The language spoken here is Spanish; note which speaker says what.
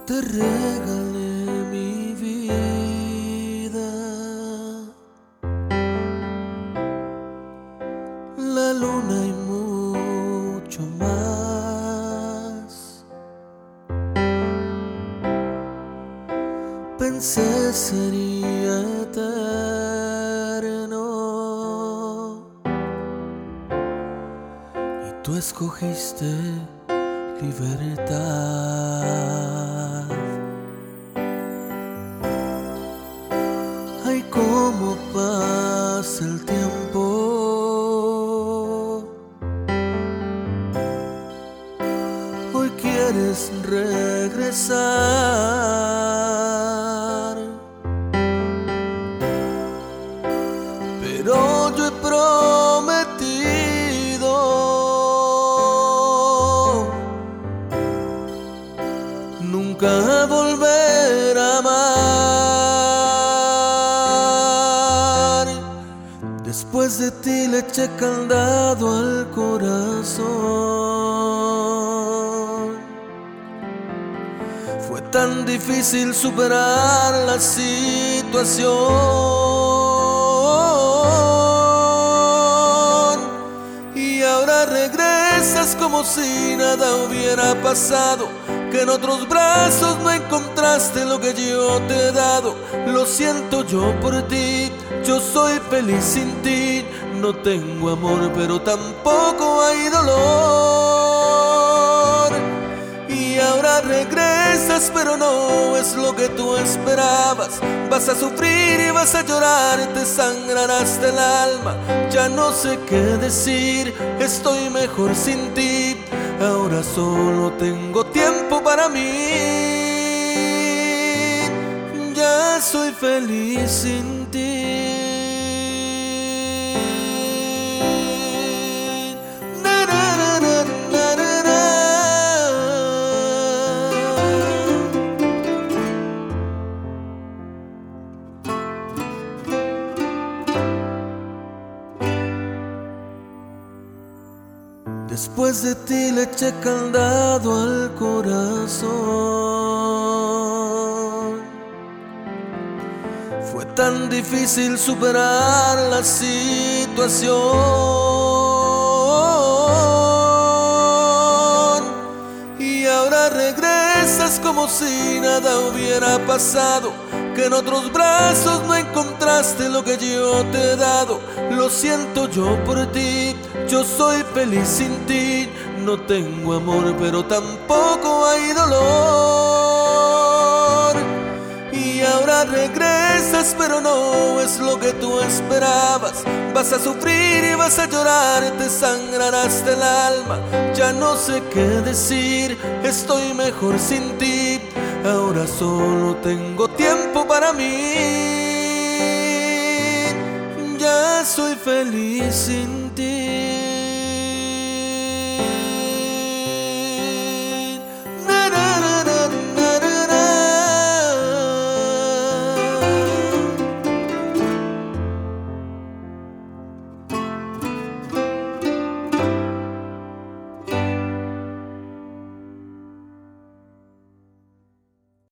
Speaker 1: Te regalé mi vida, la luna y mucho más. Pensé sería eterno y tú escogiste libertad. Ay, cómo pasa el tiempo, hoy quieres regresar, pero yo he prometido nunca volver a amar. Después de ti le eché candado al corazón. Fue tan difícil superar la situación y ahora regresas como si nada hubiera pasado, que en otros brazos no encontraste lo que yo te he dado. Lo siento yo por ti, yo soy feliz sin ti. No tengo amor, pero tampoco hay dolor. Y ahora regresas, pero no es lo que tú esperabas. Vas a sufrir y vas a llorar, te sangrarás del alma. Ya no sé qué decir, estoy mejor sin ti. Ahora solo tengo tiempo para mí. Ya soy feliz sin ti. Después de ti le eché candado al corazón. Fue tan difícil superar la situación y ahora regresas como si nada hubiera pasado, que en otros brazos no encontraste lo que yo te he dado. Lo siento yo por ti, yo soy feliz sin ti. No tengo amor, pero tampoco hay dolor. Y ahora regresas, pero no es lo que tú esperabas. Vas a sufrir y vas a llorar, te sangrarás del alma. Ya no sé qué decir, estoy mejor sin ti. Ahora solo tengo tiempo para mí. Ya soy feliz sin ti.